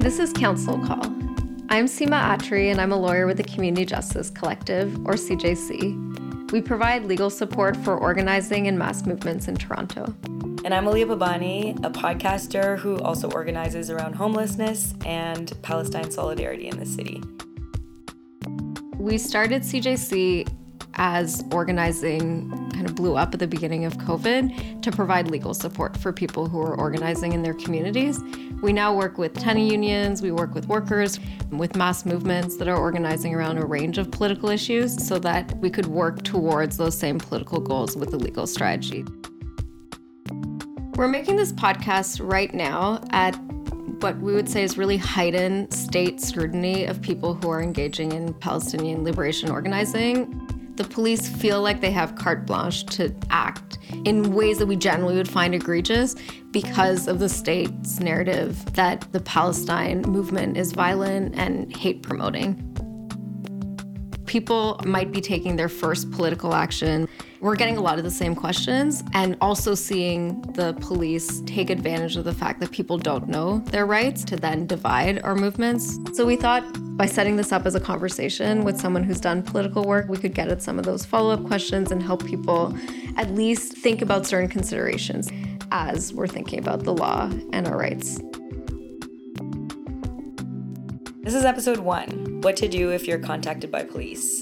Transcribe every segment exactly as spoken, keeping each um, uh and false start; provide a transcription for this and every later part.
This is Council Call. I'm Seema Atri, and I'm a lawyer with the Community Justice Collective, or C J C. We provide legal support for organizing and mass movements in Toronto. And I'm Aliya Babani, a podcaster who also organizes around homelessness and Palestine solidarity in the city. We started C J C as organizing kind of blew up at the beginning of COVID to provide legal support for people who are organizing in their communities. We now work with tenant unions, we work with workers, with mass movements that are organizing around a range of political issues so that we could work towards those same political goals with a legal strategy. We're making this podcast right now at what we would say is really heightened state scrutiny of people who are engaging in Palestinian liberation organizing. The police feel like they have carte blanche to act in ways that we generally would find egregious because of the state's narrative that the Palestine movement is violent and hate promoting. People might be taking their first political action. We're getting a lot of the same questions and also seeing the police take advantage of the fact that people don't know their rights to then divide our movements. So we thought by setting this up as a conversation with someone who's done political work, we could get at some of those follow-up questions and help people at least think about certain considerations as we're thinking about the law and our rights. This is episode one, What to Do If You're Contacted by Police.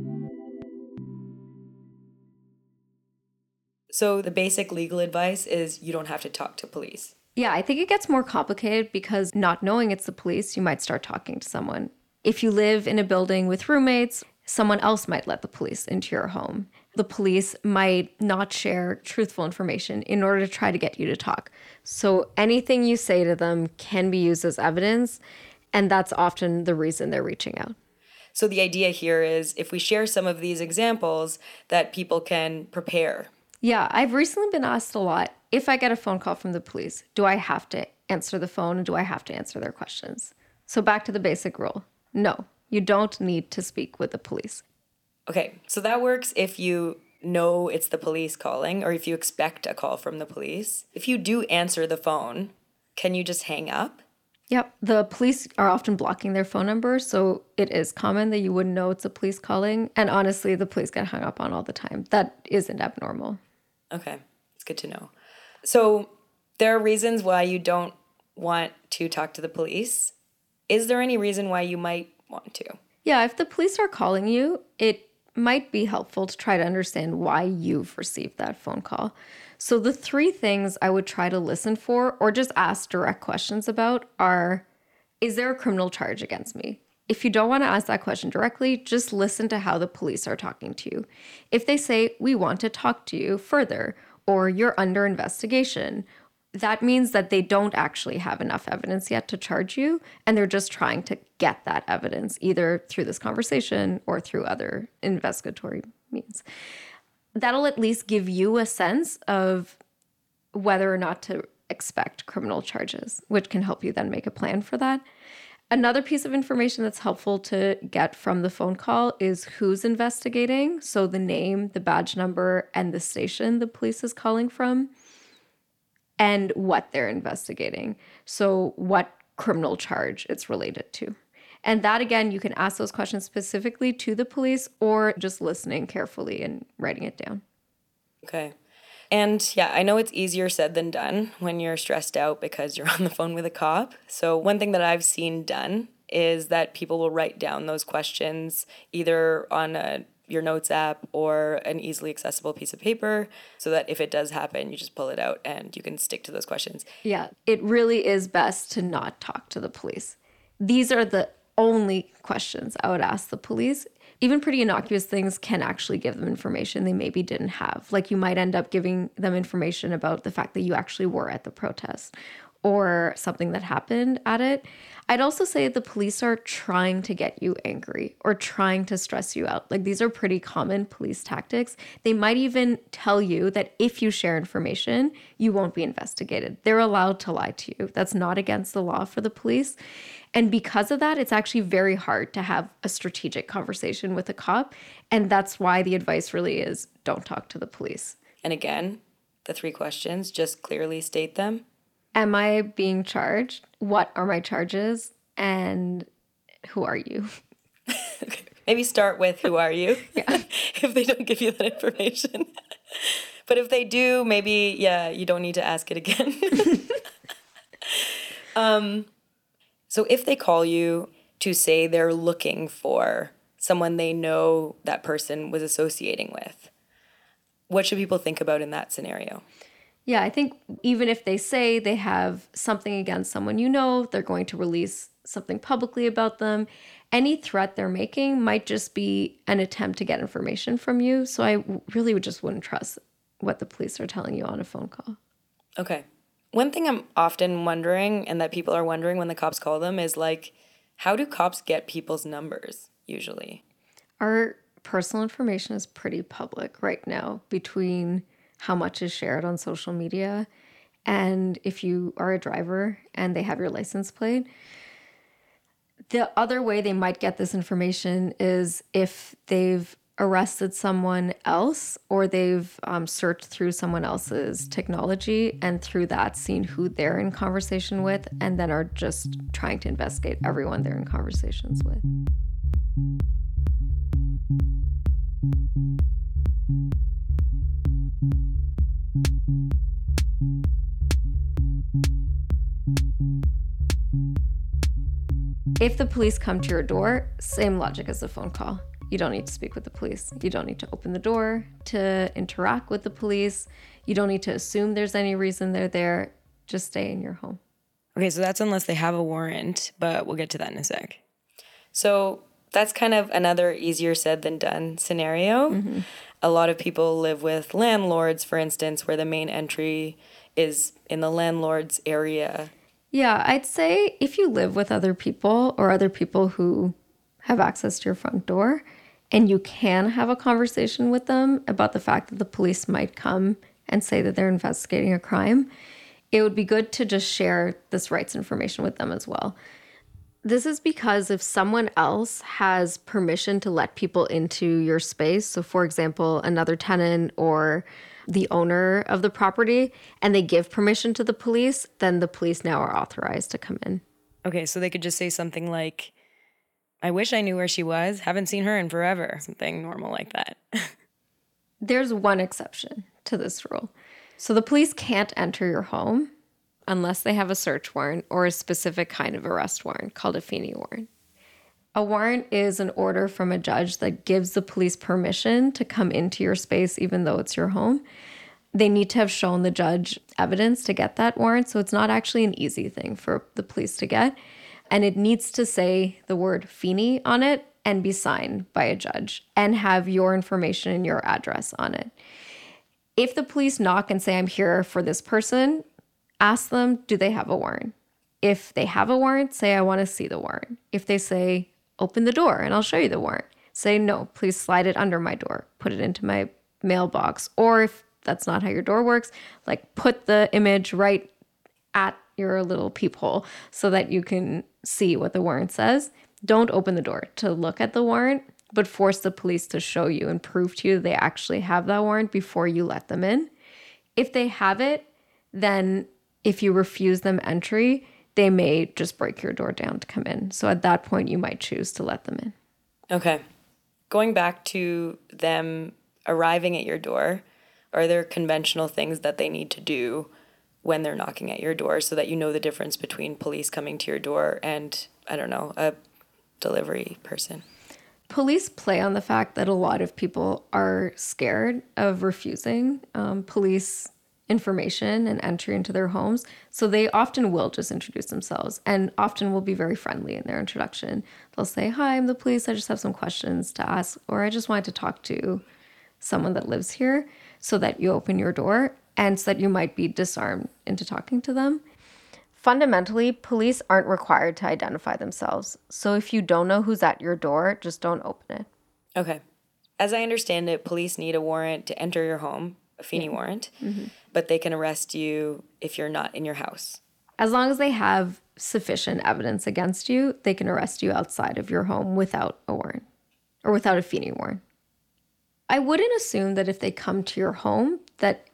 So the basic legal advice is you don't have to talk to police. Yeah, I think it gets more complicated because not knowing it's the police, you might start talking to someone. If you live in a building with roommates, someone else might let the police into your home. The police might not share truthful information in order to try to get you to talk. So anything you say to them can be used as evidence, and that's often the reason they're reaching out. So the idea here is if we share some of these examples that people can prepare. Yeah, I've recently been asked a lot, if I get a phone call from the police, do I have to answer the phone and do I have to answer their questions? So back to the basic rule. No, you don't need to speak with the police. Okay, so that works if you know it's the police calling or if you expect a call from the police. If you do answer the phone, can you just hang up? Yep. The police are often blocking their phone numbers, so it is common that you wouldn't know it's a police calling. And honestly, the police get hung up on all the time. That isn't abnormal. Okay, it's good to know. So there are reasons why you don't want to talk to the police. Is there any reason why you might want to? Yeah, if the police are calling you, it might be helpful to try to understand why you've received that phone call. So the three things I would try to listen for or just ask direct questions about are, is there a criminal charge against me? If you don't want to ask that question directly, just listen to how the police are talking to you. If they say, we want to talk to you further, or you're under investigation, that means that they don't actually have enough evidence yet to charge you, and they're just trying to get that evidence either through this conversation or through other investigatory means. That'll at least give you a sense of whether or not to expect criminal charges, which can help you then make a plan for that. Another piece of information that's helpful to get from the phone call is who's investigating. So the name, the badge number, and the station the police is calling from, and what they're investigating. So what criminal charge it's related to. And that, again, you can ask those questions specifically to the police or just listening carefully and writing it down. Okay. And yeah, I know it's easier said than done when you're stressed out because you're on the phone with a cop. So one thing that I've seen done is that people will write down those questions either on a, your notes app or an easily accessible piece of paper so that if it does happen, you just pull it out and you can stick to those questions. Yeah, it really is best to not talk to the police. These are the only questions I would ask the police. Even pretty innocuous things can actually give them information they maybe didn't have. Like you might end up giving them information about the fact that you actually were at the protest or something that happened at it. I'd also say the police are trying to get you angry or trying to stress you out. Like these are pretty common police tactics. They might even tell you that if you share information, you won't be investigated. They're allowed to lie to you. That's not against the law for the police. And because of that, it's actually very hard to have a strategic conversation with a cop. And that's why the advice really is don't talk to the police. And again, the three questions, just clearly state them. Am I being charged? What are my charges? And who are you? Okay. Maybe start with who are you? Yeah. If they don't give you that information. But if they do, maybe, yeah, you don't need to ask it again. um, so if they call you to say they're looking for someone they know that person was associating with, what should people think about in that scenario? Yeah, I think even if they say they have something against someone you know, they're going to release something publicly about them. Any threat they're making might just be an attempt to get information from you. So I really would just wouldn't trust what the police are telling you on a phone call. Okay. One thing I'm often wondering, and that people are wondering when the cops call them, is like, how do cops get people's numbers usually? Our personal information is pretty public right now between how much is shared on social media and if you are a driver and they have your license plate. The other way they might get this information is if they've arrested someone else or they've um, searched through someone else's technology and through that seen who they're in conversation with and then are just trying to investigate everyone they're in conversations with. If the police come to your door, same logic as a phone call. You don't need to speak with the police. You don't need to open the door to interact with the police. You don't need to assume there's any reason they're there. Just stay in your home. Okay, so that's unless they have a warrant, but we'll get to that in a sec. So that's kind of another easier said than done scenario. Mm-hmm. A lot of people live with landlords, for instance, where the main entry is in the landlord's area. Yeah, I'd say if you live with other people or other people who have access to your front door and you can have a conversation with them about the fact that the police might come and say that they're investigating a crime, it would be good to just share this rights information with them as well. This is because if someone else has permission to let people into your space, so for example, another tenant or the owner of the property, and they give permission to the police, then the police now are authorized to come in. Okay, so they could just say something like, I wish I knew where she was. Haven't seen her in forever. Something normal like that. There's one exception to this rule. So the police can't enter your home unless they have a search warrant or a specific kind of arrest warrant called a Feeney warrant. A warrant is an order from a judge that gives the police permission to come into your space even though it's your home. They need to have shown the judge evidence to get that warrant, so it's not actually an easy thing for the police to get. And it needs to say the word Feeney on it and be signed by a judge and have your information and your address on it. If the police knock and say, I'm here for this person, ask them, do they have a warrant? If they have a warrant, say, I want to see the warrant. If they say, open the door and I'll show you the warrant, say, no, please slide it under my door, put it into my mailbox. Or if that's not how your door works, like put the image right at your little peephole so that you can see what the warrant says. Don't open the door to look at the warrant, but force the police to show you and prove to you they actually have that warrant before you let them in. If they have it, then if you refuse them entry, they may just break your door down to come in. So at that point, you might choose to let them in. Okay. Going back to them arriving at your door, are there conventional things that they need to do when they're knocking at your door so that you know the difference between police coming to your door and, I don't know, a delivery person? Police play on the fact that a lot of people are scared of refusing um, police information and entry into their homes. So they often will just introduce themselves and often will be very friendly in their introduction. They'll say, hi, I'm the police. I just have some questions to ask, or I just wanted to talk to someone that lives here, so that you open your door and so that you might be disarmed into talking to them. Fundamentally, police aren't required to identify themselves. So if you don't know who's at your door, just don't open it. Okay. As I understand it, police need a warrant to enter your home, a Feeney yeah. warrant, mm-hmm. but they can arrest you if you're not in your house. As long as they have sufficient evidence against you, they can arrest you outside of your home without a warrant or without a Feeney warrant. I wouldn't assume that if they come to your home that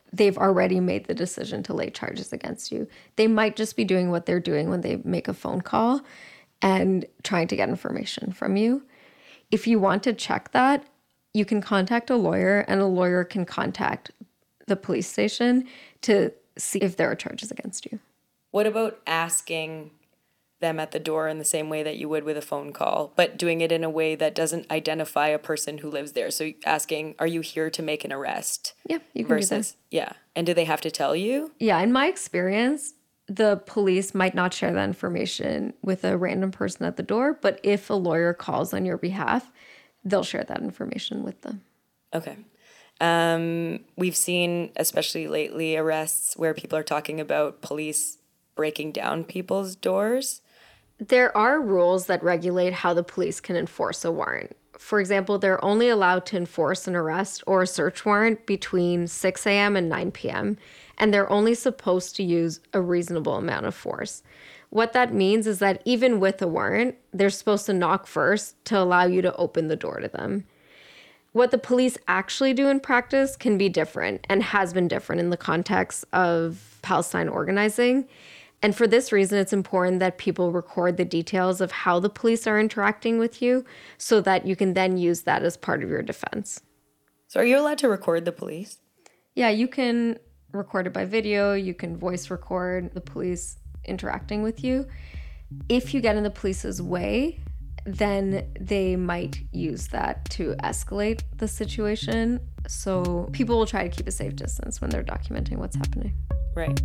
they've already made the decision to lay charges against you. They might just be doing what they're doing when they make a phone call and trying to get information from you. If you want to check that, you can contact a lawyer, and a lawyer can contact the police station to see if there are charges against you. What about asking them at the door in the same way that you would with a phone call, but doing it in a way that doesn't identify a person who lives there? So asking, are you here to make an arrest? Yeah, you can versus, do that. Yeah. And do they have to tell you? Yeah, in my experience, the police might not share that information with a random person at the door, but if a lawyer calls on your behalf, they'll share that information with them. Okay. Um, we've seen, especially lately, arrests where people are talking about police breaking down people's doors. There are rules that regulate how the police can enforce a warrant. For example, they're only allowed to enforce an arrest or a search warrant between six a.m. and nine p.m., and they're only supposed to use a reasonable amount of force. What that means is that even with a warrant, they're supposed to knock first to allow you to open the door to them. What the police actually do in practice can be different and has been different in the context of Palestine organizing. And for this reason, it's important that people record the details of how the police are interacting with you so that you can then use that as part of your defense. So are you allowed to record the police? Yeah, you can record it by video. You can voice record the police interacting with you. If you get in the police's way, then they might use that to escalate the situation. So people will try to keep a safe distance when they're documenting what's happening. Right.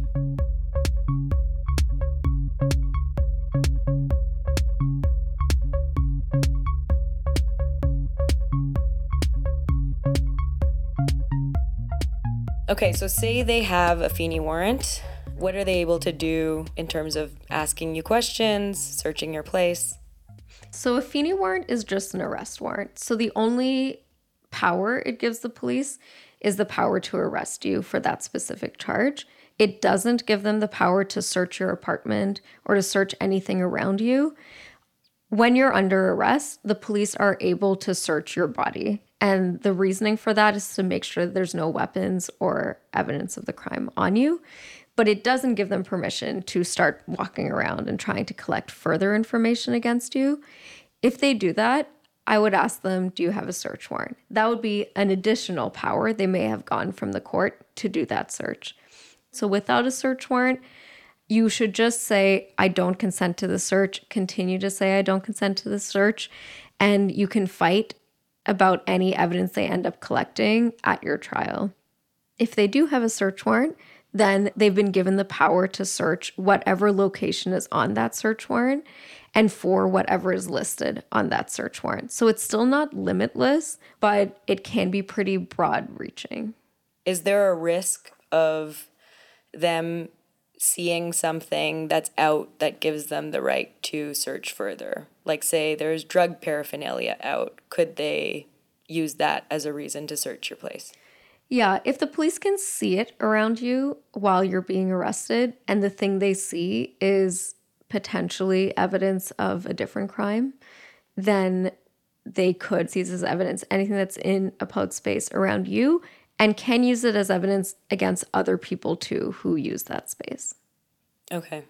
Okay, so say they have a Feeney warrant. What are they able to do in terms of asking you questions, searching your place? So a Feeney warrant is just an arrest warrant. So the only power it gives the police is the power to arrest you for that specific charge. It doesn't give them the power to search your apartment or to search anything around you. When you're under arrest, the police are able to search your body. And the reasoning for that is to make sure that there's no weapons or evidence of the crime on you. But it doesn't give them permission to start walking around and trying to collect further information against you. If they do that, I would ask them, do you have a search warrant? That would be an additional power they may have gotten from the court to do that search. So without a search warrant, you should just say, I don't consent to the search. Continue to say, I don't consent to the search. And you can fight about any evidence they end up collecting at your trial. If they do have a search warrant, then they've been given the power to search whatever location is on that search warrant and for whatever is listed on that search warrant. So it's still not limitless, but it can be pretty broad reaching. Is there a risk of them seeing something that's out that gives them the right to search further? Like, say there's drug paraphernalia out. Could they use that as a reason to search your place? Yeah, if the police can see it around you while you're being arrested, and the thing they see is potentially evidence of a different crime, then they could seize as evidence anything that's in a public space around you and can use it as evidence against other people too who use that space. Okay.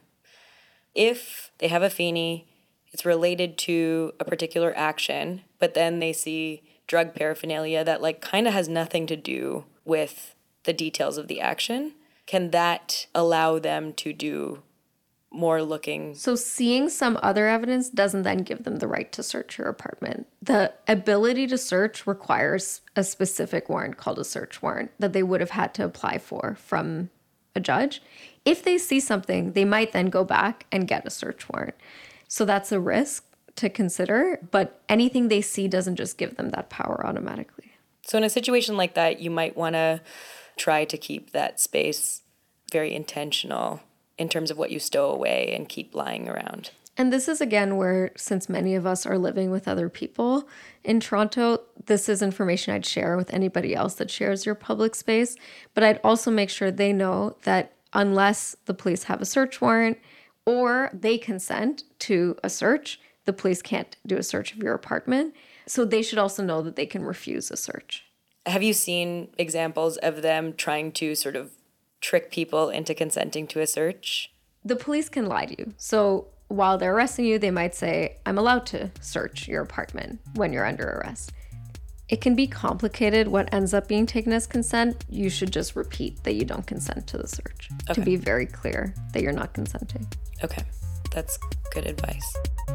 If they have a Feeney, it's related to a particular action, but then they see drug paraphernalia that like kind of has nothing to do with the details of the action, can that allow them to do more looking? So seeing some other evidence doesn't then give them the right to search your apartment. The ability to search requires a specific warrant called a search warrant that they would have had to apply for from a judge. If they see something, they might then go back and get a search warrant. So that's a risk to consider, but anything they see doesn't just give them that power automatically. So in a situation like that, you might want to try to keep that space very intentional in terms of what you stow away and keep lying around. And this is, again, where, since many of us are living with other people in Toronto, this is information I'd share with anybody else that shares your public space. But I'd also make sure they know that unless the police have a search warrant or they consent to a search, the police can't do a search of your apartment. So they should also know that they can refuse a search. Have you seen examples of them trying to sort of trick people into consenting to a search? The police can lie to you. So while they're arresting you, they might say, I'm allowed to search your apartment when you're under arrest. It can be complicated what ends up being taken as consent. You should just repeat that you don't consent to the search Okay. to be very clear that you're not consenting. Okay, that's good advice.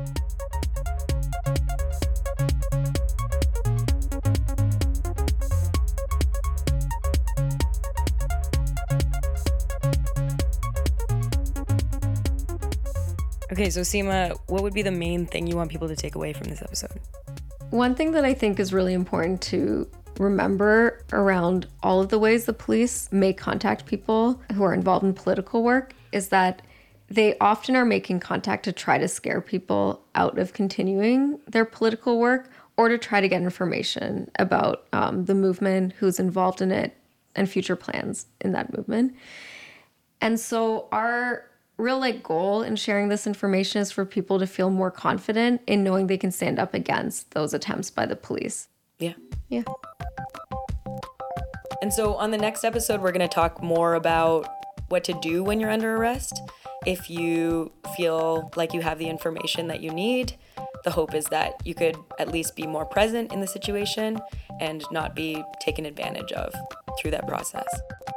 Okay, so Seema, what would be the main thing you want people to take away from this episode? One thing that I think is really important to remember around all of the ways the police may contact people who are involved in political work is that they often are making contact to try to scare people out of continuing their political work or to try to get information about um, the movement, who's involved in it, and future plans in that movement. And so our real like goal in sharing this information is for people to feel more confident in knowing they can stand up against those attempts by the police. Yeah. Yeah. And so on the next episode, we're going to talk more about what to do when you're under arrest. If you feel like you have the information that you need, the hope is that you could at least be more present in the situation and not be taken advantage of through that process.